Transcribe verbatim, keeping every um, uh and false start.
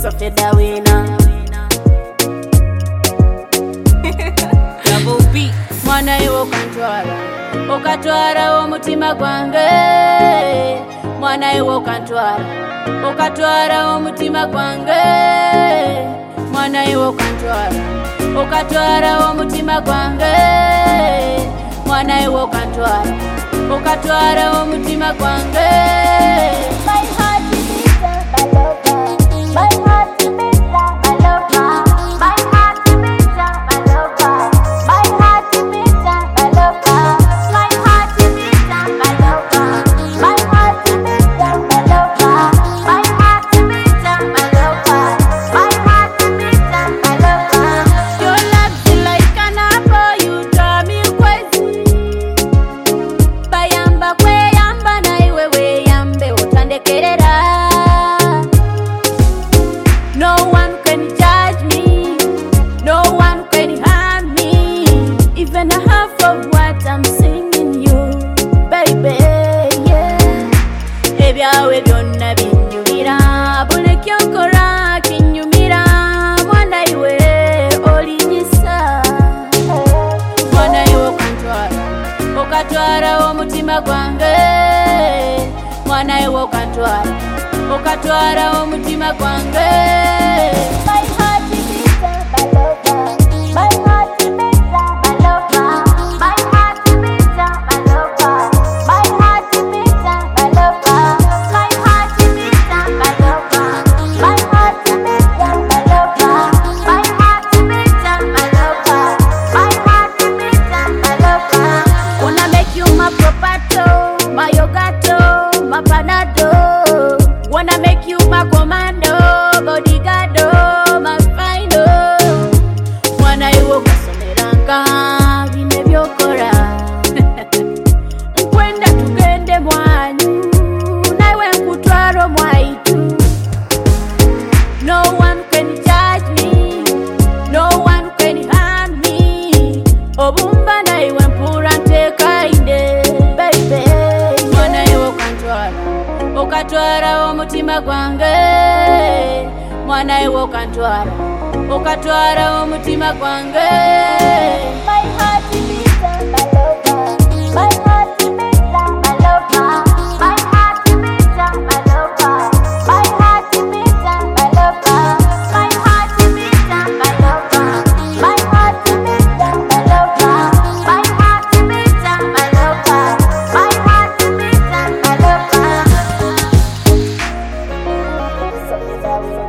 Sophie Dawina Double B Mwana iwo kantwara Okatwara omutima gwange Mwana iwo kantwara Okatwara omutima gwange Mwana iwo kantwara Okatwara omutima gwange Mwana iwo kantwara Okatwara omutima gwange My heart is bitter, my lover. My heart is bitter, my lover. My heart is bitter, my lover. My heart is bitter, my lover. My heart is bitter, my lover. My heart is bitter, my lover. My heart is bitter, my lover. My heart is bitter, my lover. Your love's like an apple, you drive me crazy. Bayamba kwe yamba na iwe we yambe utandekerera. No one can judge me, no one can harm me. Even a half of what I'm singing you, baby, yeah. Ebyawe byonna binyumira, buli kyokola kinyumira. Mwana iwe olinyisa, mwana iwe okantwara, okatwara omutima gwange. Mwana iwe okantwara, okatwara omutima gwange. My heart is bitter, my lover. My heart is bitter, my lover. My heart is bitter, my lover. My heart is bitter, my lover. My heart is bitter, my lover. My heart is bitter, my lover. My heart is bitter, my lover. My heart is bitter, my lover. Wanna make you my propato, my yogato, my panado. Wanna make you my commando, bodyguardo, my final. Mwana iwo kasomeranga bine byokora. Nkwenda tugende mwanyu, naiwe nkutwaro mwaitu. No one can judge me, no one can harm me. Obumba naiwe mpura ntekainde, baby. Mwana iwo kantwara, okatwara omutima gwange. Mwana iwo kantwara, okatwara omutima gwange. My heart is bitter, my lover. My heart is bitter, my lover. My heart is bitter, my lover. My heart is bitter, my lover. My heart is bitter, my lover. My heart is bitter, my lover. My heart is bitter, my lover. My heart is bitter, my lover.